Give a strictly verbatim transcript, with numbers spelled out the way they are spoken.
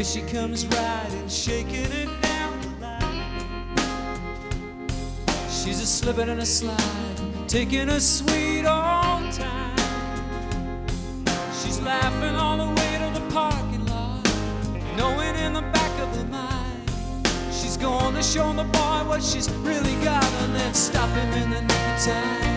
Here she comes riding, shaking it down the line. She's a slipping and a sliding, taking a sweet old time. She's laughing all the way to the parking lot, knowing in the back of her mind she's going to show the boy what she's really got, and then stop him in the nick of time.